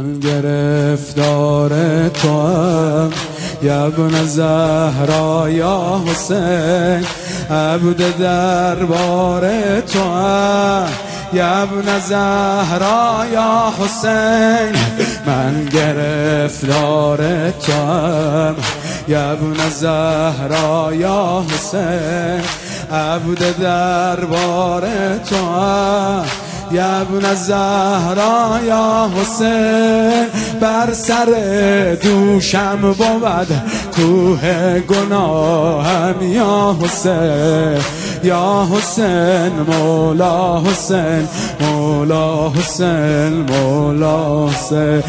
من گرفتار توام یا ابن زهرا یا حسین، عبد دربار توام یا ابن زهرا یا حسین. من گرفتار توام یا ابن زهرا یا حسین، عبد دربار توام یا ابن زهرا یا حسین. بر سر دوشم بود کوه گناهم یا حسین، یا حسین مولا حسین، مولا حسین، مولا حسین.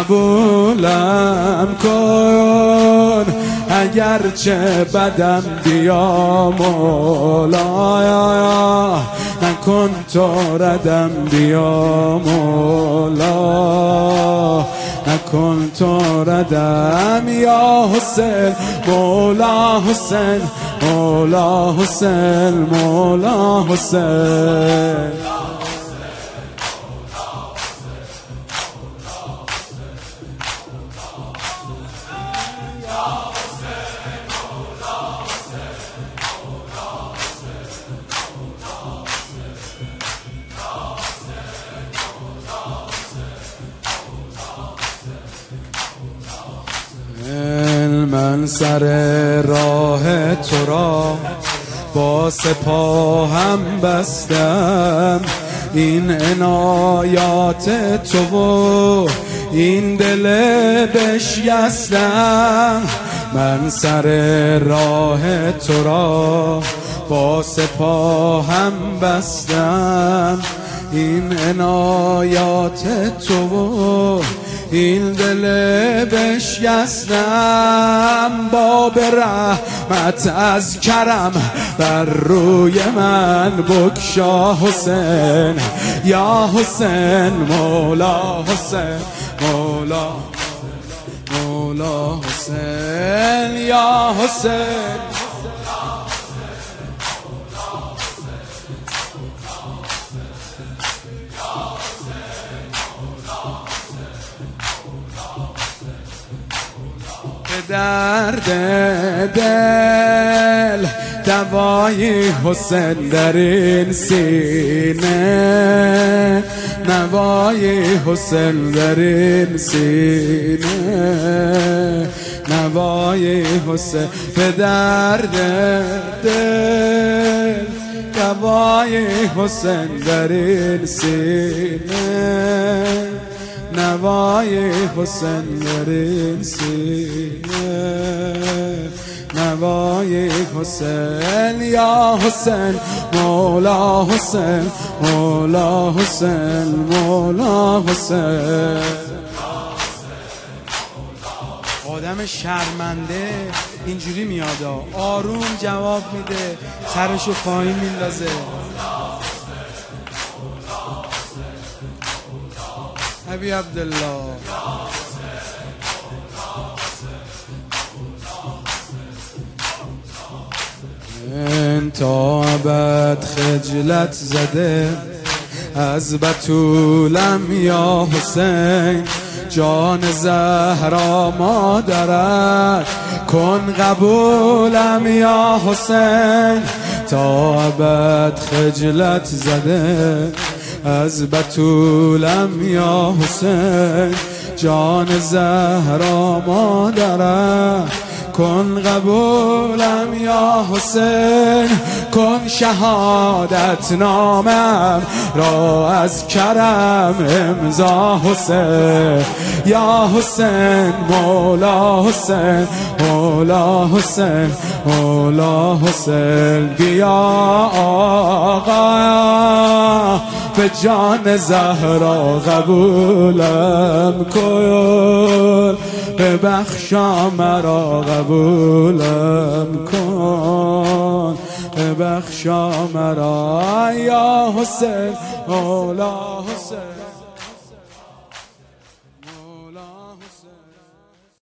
قبولم کن اگرچه بدم بیا مولا، نکن تو ردم بیا مولا، نکن تو ردم یا حسین، مولا حسین، مولا حسین، مولا حسین. من سر راه تو را با سپاهم بستم، این عنایات تو و این دل بشکستم. من سر راه تو را با سپاهم بستم، این عنایات تو و این دل بشکستم. باب رحمت از کرم بر روی من بگشا حسین، یا حسین مولا حسین، مولا مولا حسین، یا حسین. درد دل دوای حسین در این سینه، نوای حسین در این سینه، نوای حسین. به درد دل دوای حسین در این سینه، نوای حسین در این سینه، نوای حسین. یا حسین مولا حسین، مولا حسین، مولا حسین. آدم شرمنده اینجوری میاد، آروم جواب میده، سرشو پایین میندازه. ابی عبدالله تا ابد خجلت زده از بتولم یا حسین، جان زهرا مادرت کن قبولم یا حسین. تا ابد خجلت زده از بتولم یا حسین، جان زهرا مادرت کن قبولم یا حسین. کن شهادت نامم را از کرم امضا حسین، یا حسین مولا حسین، مولا حسین، مولا حسین. بیا آقا به جان زهرا قبولم کن، ببخشا مرا قبولم کن، ببخشا مرا یا حسین مولا حسین.